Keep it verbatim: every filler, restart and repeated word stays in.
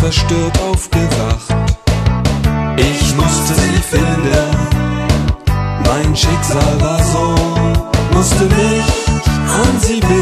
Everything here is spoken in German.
verstört aufgewacht. Ich musste sie finden, mein Schicksal war so, musste mich an sie binden.